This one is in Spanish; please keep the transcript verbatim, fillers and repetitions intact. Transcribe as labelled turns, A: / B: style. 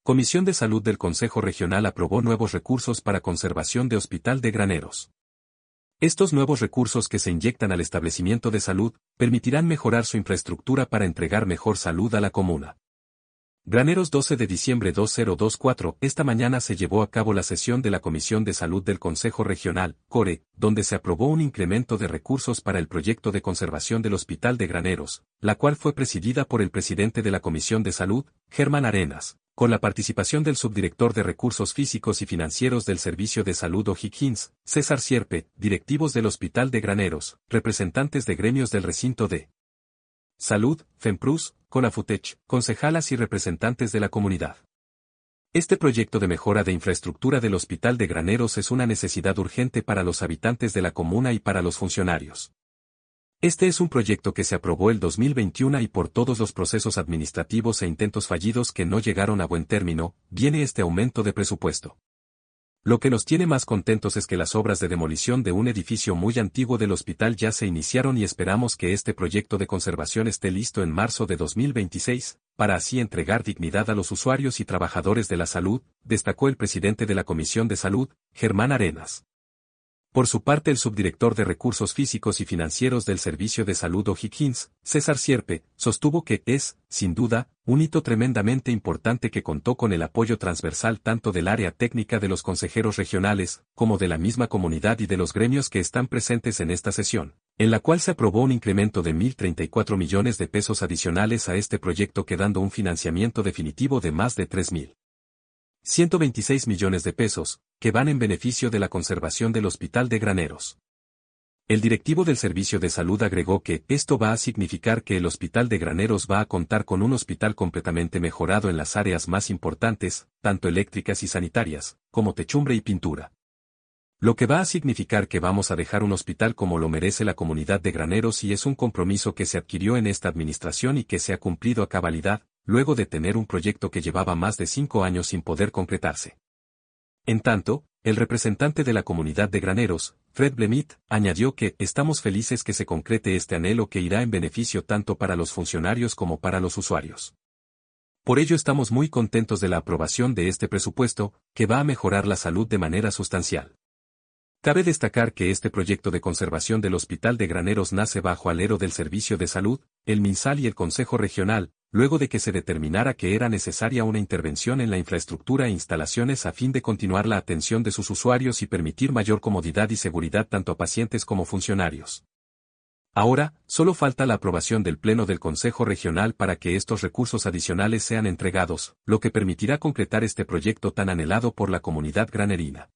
A: Comisión de Salud del Consejo Regional aprobó nuevos recursos para conservación de Hospital de Graneros. Estos nuevos recursos que se inyectan al establecimiento de salud permitirán mejorar su infraestructura para entregar mejor salud a la comuna. Graneros doce de diciembre dos mil veinticuatro. Esta mañana se llevó a cabo la sesión de la Comisión de Salud del Consejo Regional, CORE, donde se aprobó un incremento de recursos para el proyecto de conservación del Hospital de Graneros, la cual fue presidida por el presidente de la Comisión de Salud, Germán Arenas, con la participación del subdirector de Recursos Físicos y Financieros del Servicio de Salud O'Higgins, César Sierpe, directivos del Hospital de Graneros, representantes de gremios del recinto de Salud, FEMPRUS, CONAFUTECH, concejalas y representantes de la comunidad. Este proyecto de mejora de infraestructura del Hospital de Graneros es una necesidad urgente para los habitantes de la comuna y para los funcionarios. Este es un proyecto que se aprobó el dos mil veintiuno y por todos los procesos administrativos e intentos fallidos que no llegaron a buen término, viene este aumento de presupuesto. Lo que nos tiene más contentos es que las obras de demolición de un edificio muy antiguo del hospital ya se iniciaron y esperamos que este proyecto de conservación esté listo en marzo de dos mil veintiséis, para así entregar dignidad a los usuarios y trabajadores de la salud, destacó el presidente de la Comisión de Salud, Germán Arenas. Por su parte, el subdirector de Recursos Físicos y Financieros del Servicio de Salud O'Higgins, César Sierpe, sostuvo que es, sin duda, un hito tremendamente importante que contó con el apoyo transversal tanto del área técnica de los consejeros regionales, como de la misma comunidad y de los gremios que están presentes en esta sesión, en la cual se aprobó un incremento de mil treinta y cuatro millones de pesos adicionales a este proyecto, quedando un financiamiento definitivo de más de tres mil ciento veintiséis millones de pesos, que van en beneficio de la conservación del Hospital de Graneros. El directivo del Servicio de Salud agregó que esto va a significar que el Hospital de Graneros va a contar con un hospital completamente mejorado en las áreas más importantes, tanto eléctricas y sanitarias, como techumbre y pintura. Lo que va a significar que vamos a dejar un hospital como lo merece la comunidad de Graneros, y es un compromiso que se adquirió en esta administración y que se ha cumplido a cabalidad, luego de tener un proyecto que llevaba más de cinco años sin poder concretarse. En tanto, el representante de la comunidad de Graneros, Fred Blemit, añadió que estamos felices que se concrete este anhelo que irá en beneficio tanto para los funcionarios como para los usuarios. Por ello estamos muy contentos de la aprobación de este presupuesto, que va a mejorar la salud de manera sustancial. Cabe destacar que este proyecto de conservación del Hospital de Graneros nace bajo alero del Servicio de Salud, el MinSal y el Consejo Regional, luego de que se determinara que era necesaria una intervención en la infraestructura e instalaciones a fin de continuar la atención de sus usuarios y permitir mayor comodidad y seguridad tanto a pacientes como funcionarios. Ahora, solo falta la aprobación del Pleno del Consejo Regional para que estos recursos adicionales sean entregados, lo que permitirá concretar este proyecto tan anhelado por la comunidad granerina.